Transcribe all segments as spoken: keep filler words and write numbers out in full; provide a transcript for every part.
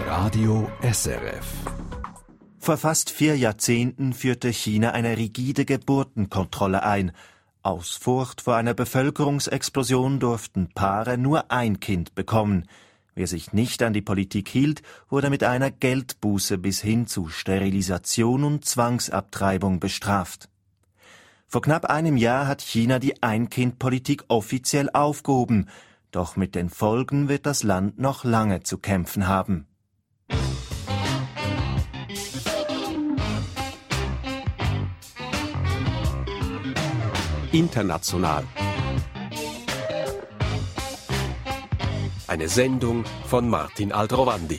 Radio S R F. Vor fast vier Jahrzehnten führte China eine rigide Geburtenkontrolle ein. Aus Furcht vor einer Bevölkerungsexplosion durften Paare nur ein Kind bekommen. Wer sich nicht an die Politik hielt, wurde mit einer Geldbuße bis hin zu Sterilisation und Zwangsabtreibung bestraft. Vor knapp einem Jahr hat China die Ein-Kind-Politik offiziell aufgehoben. Doch mit den Folgen wird das Land noch lange zu kämpfen haben. International. Eine Sendung von Martin Aldrovandi.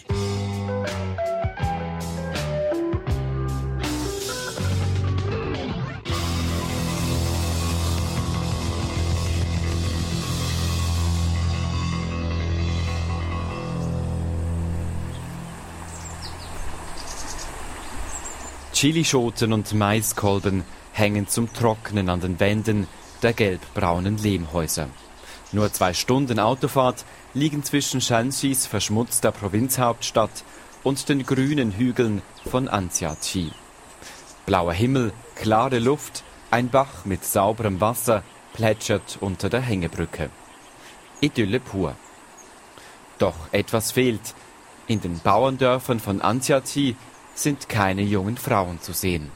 Chilischoten und Maiskolben hängen zum Trocknen an den Wänden der gelbbraunen Lehmhäuser. Nur zwei Stunden Autofahrt liegen zwischen Shanxis verschmutzter Provinzhauptstadt und den grünen Hügeln von Anxiachi. Blauer Himmel, klare Luft, ein Bach mit sauberem Wasser plätschert unter der Hängebrücke. Idylle pur. Doch etwas fehlt. In den Bauerndörfern von Anxiachi sind keine jungen Frauen zu sehen.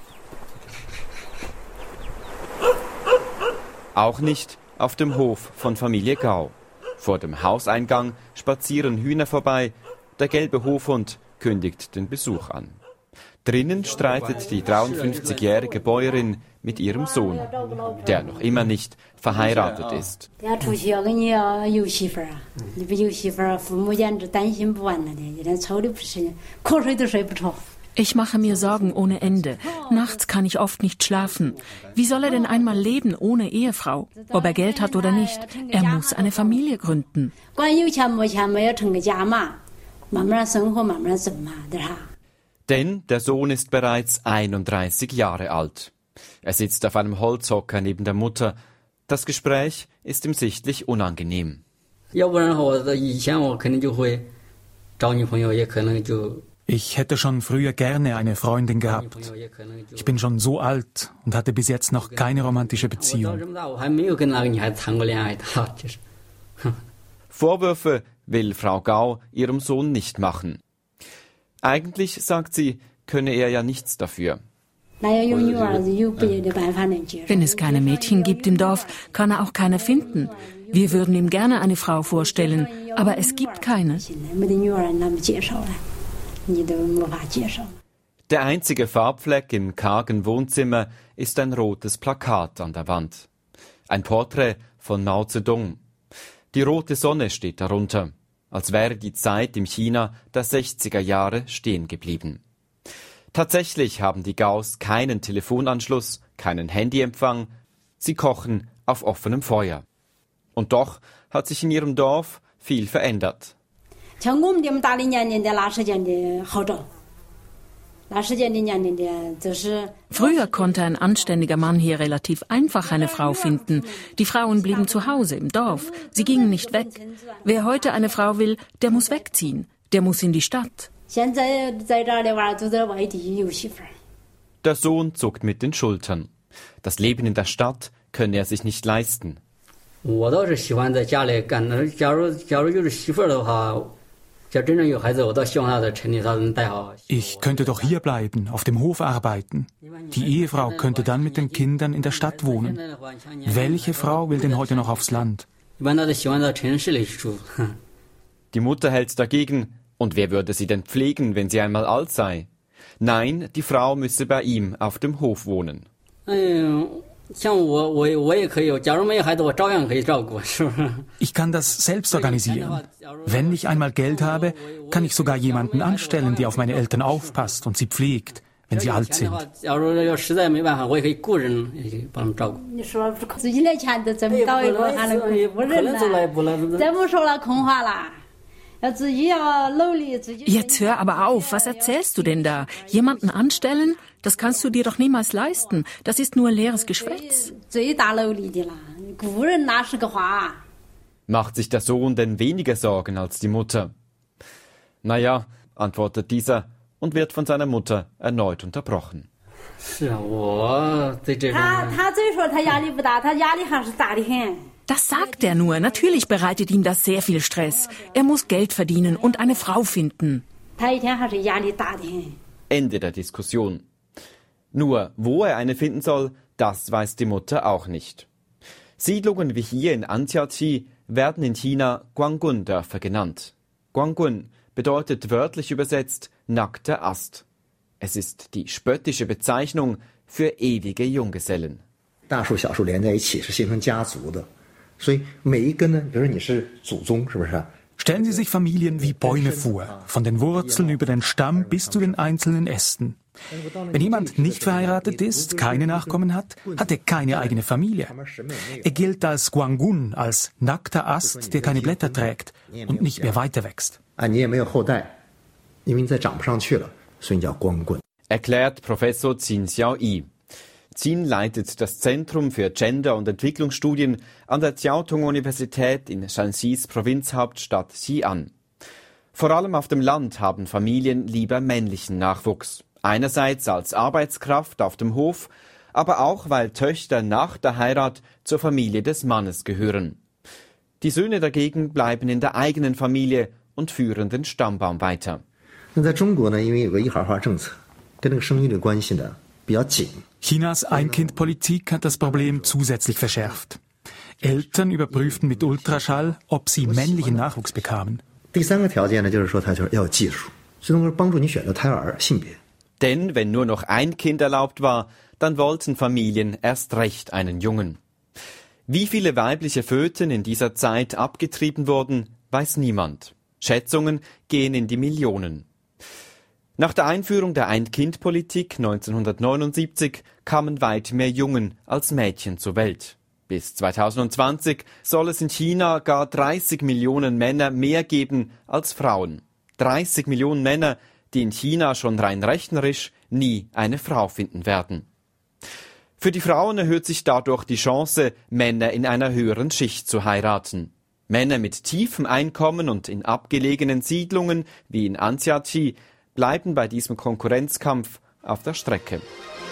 Auch nicht auf dem Hof von Familie Gao. Vor dem Hauseingang spazieren Hühner vorbei, der gelbe Hofhund kündigt den Besuch an. Drinnen streitet die dreiundfünfzigjährige Bäuerin mit ihrem Sohn, der noch immer nicht verheiratet ist. Ich mache mir Sorgen ohne Ende. Nachts kann ich oft nicht schlafen. Wie soll er denn einmal leben ohne Ehefrau? Ob er Geld hat oder nicht, er muss eine Familie gründen. Denn der Sohn ist bereits einunddreißig Jahre alt. Er sitzt auf einem Holzhocker neben der Mutter. Das Gespräch ist ihm sichtlich unangenehm. Ich hätte schon früher gerne eine Freundin gehabt. Ich bin schon so alt und hatte bis jetzt noch keine romantische Beziehung. Vorwürfe will Frau Gao ihrem Sohn nicht machen. Eigentlich, sagt sie, könne er ja nichts dafür. Wenn es keine Mädchen gibt im Dorf, kann er auch keine finden. Wir würden ihm gerne eine Frau vorstellen, aber es gibt keine. Der einzige Farbfleck im kargen Wohnzimmer ist ein rotes Plakat an der Wand. Ein Porträt von Mao Zedong. Die rote Sonne steht darunter, als wäre die Zeit im China der sechziger Jahre stehen geblieben. Tatsächlich haben die Gaos keinen Telefonanschluss, keinen Handyempfang. Sie kochen auf offenem Feuer. Und doch hat sich in ihrem Dorf viel verändert. Früher konnte ein anständiger Mann hier relativ einfach eine Frau finden. Die Frauen blieben zu Hause im Dorf. Sie gingen nicht weg. Wer heute eine Frau will, der muss wegziehen. Der muss in die Stadt. Der Sohn zuckt mit den Schultern. Das Leben in der Stadt könne er sich nicht leisten. Ich könnte doch hier bleiben, auf dem Hof arbeiten. Die Ehefrau könnte dann mit den Kindern in der Stadt wohnen. Welche Frau will denn heute noch aufs Land? Die Mutter hält dagegen. Und wer würde sie denn pflegen, wenn sie einmal alt sei? Nein, die Frau müsse bei ihm auf dem Hof wohnen. Ich kann das selbst organisieren. Wenn ich einmal Geld habe, kann ich sogar jemanden anstellen, der auf meine Eltern aufpasst und sie pflegt, wenn sie alt sind. Jetzt hör aber auf, was erzählst du denn da? Jemanden anstellen? Das kannst du dir doch niemals leisten. Das ist nur leeres Geschwätz. Macht sich der Sohn denn weniger Sorgen als die Mutter? Naja, antwortet dieser und wird von seiner Mutter erneut unterbrochen. Das sagt er nur. Natürlich bereitet ihm das sehr viel Stress. Er muss Geld verdienen und eine Frau finden. Ende der Diskussion. Nur, wo er eine finden soll, das weiß die Mutter auch nicht. Siedlungen wie hier in Anjiachi werden in China Guanggun-Dörfer genannt. Guanggun bedeutet wörtlich übersetzt nackter Ast. Es ist die spöttische Bezeichnung für ewige Junggesellen. Stellen Sie sich Familien wie Bäume vor, von den Wurzeln über den Stamm bis zu den einzelnen Ästen. Wenn jemand nicht verheiratet ist, keine Nachkommen hat, hat er keine eigene Familie. Er gilt als Guanggun, als nackter Ast, der keine Blätter trägt und nicht mehr weiter wächst. Erklärt Professor Qin Xiaoyi. Qin leitet das Zentrum für Gender- und Entwicklungsstudien an der Jiaotong-Universität in Shanxis Provinzhauptstadt Xi'an. Vor allem auf dem Land haben Familien lieber männlichen Nachwuchs. Einerseits als Arbeitskraft auf dem Hof, aber auch, weil Töchter nach der Heirat zur Familie des Mannes gehören. Die Söhne dagegen bleiben in der eigenen Familie und führen den Stammbaum weiter. Chinas Ein-Kind-Politik hat das Problem zusätzlich verschärft. Eltern überprüften mit Ultraschall, ob sie männlichen Nachwuchs bekamen. Denn wenn nur noch ein Kind erlaubt war, dann wollten Familien erst recht einen Jungen. Wie viele weibliche Föten in dieser Zeit abgetrieben wurden, weiß niemand. Schätzungen gehen in die Millionen. Nach der Einführung der Ein-Kind-Politik neunzehnhundertneunundsiebzig kamen weit mehr Jungen als Mädchen zur Welt. Bis zweitausendzwanzig soll es in China gar dreißig Millionen Männer mehr geben als Frauen. dreißig Millionen Männer, die in China schon rein rechnerisch nie eine Frau finden werden. Für die Frauen erhöht sich dadurch die Chance, Männer in einer höheren Schicht zu heiraten. Männer mit tiefem Einkommen und in abgelegenen Siedlungen wie in Anjiachi bleiben bei diesem Konkurrenzkampf auf der Strecke.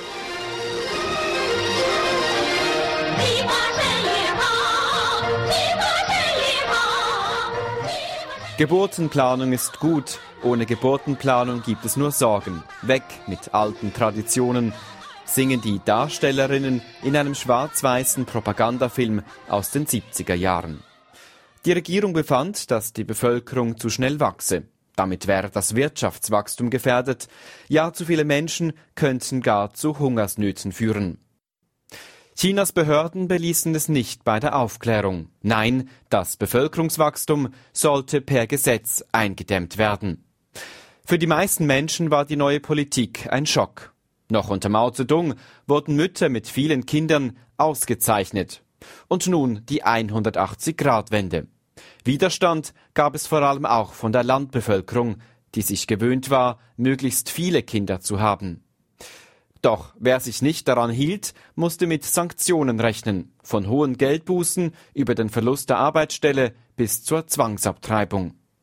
Geburtenplanung ist gut, ohne Geburtenplanung gibt es nur Sorgen. Weg mit alten Traditionen, singen die Darstellerinnen in einem schwarz-weißen Propagandafilm aus den siebziger Jahren. Die Regierung befand, dass die Bevölkerung zu schnell wachse. Damit wäre das Wirtschaftswachstum gefährdet. Ja, zu viele Menschen könnten gar zu Hungersnöten führen. Chinas Behörden beließen es nicht bei der Aufklärung. Nein, das Bevölkerungswachstum sollte per Gesetz eingedämmt werden. Für die meisten Menschen war die neue Politik ein Schock. Noch unter Mao Zedong wurden Mütter mit vielen Kindern ausgezeichnet. Und nun die hundertachtzig-Grad-Wende. Widerstand gab es vor allem auch von der Landbevölkerung, die sich gewöhnt war, möglichst viele Kinder zu haben. Doch wer sich nicht daran hielt, musste mit Sanktionen rechnen, von hohen Geldbußen über den Verlust der Arbeitsstelle bis zur Zwangsabtreibung.